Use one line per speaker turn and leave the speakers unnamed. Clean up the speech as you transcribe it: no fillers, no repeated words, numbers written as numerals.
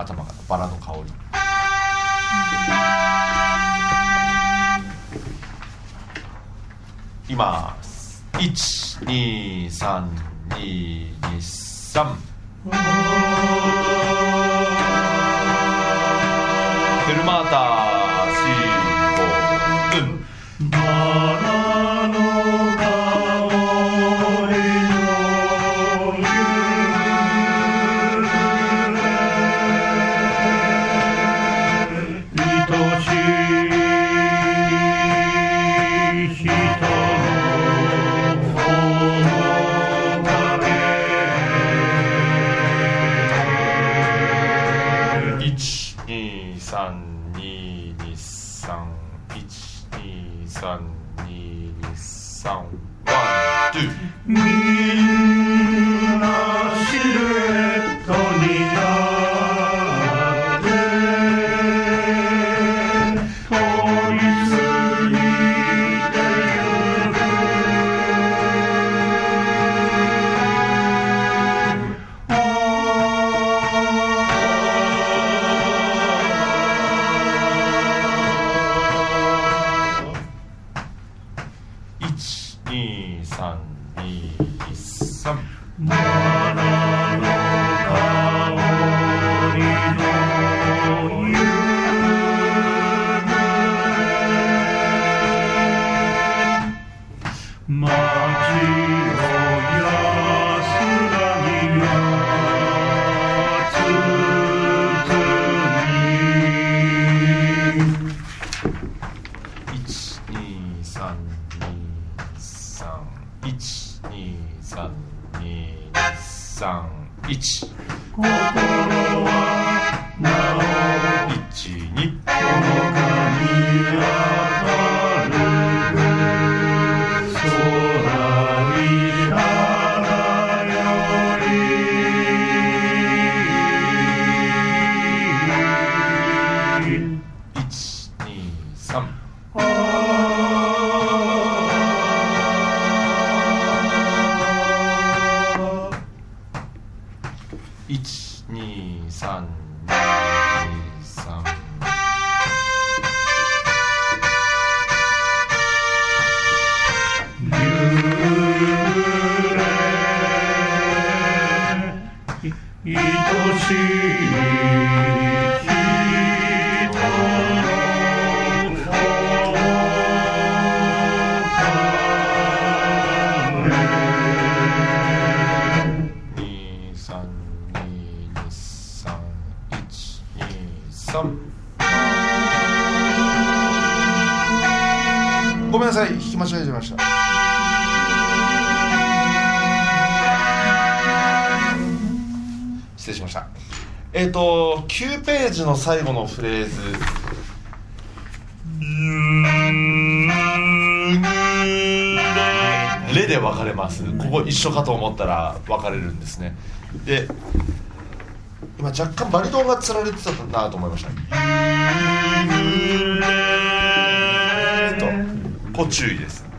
頭からバラの香り。いきます。1、2、3、2、2、3。フェルマータ4、5、バラの香りのゆれ愛しい人みんなシルエットになって通り過ぎてゆく1、2、3、2、3。バラの香りのゆれ街の安らぎが包み1、2、3、2、3、1、2、3、2、3、1。心はなお1、2。ほのかに明るく空にあらより1、2、3。1、2、3、2、3。ゆれ愛しい人の顔ごめんなさい、弾き間違えちゃいました。失礼しました。9ページの最後のフレーズレで分かれます。ここ一緒かと思ったら分かれるんですね。で今若干バリトンがつられてたなと思いました。とこう注意です。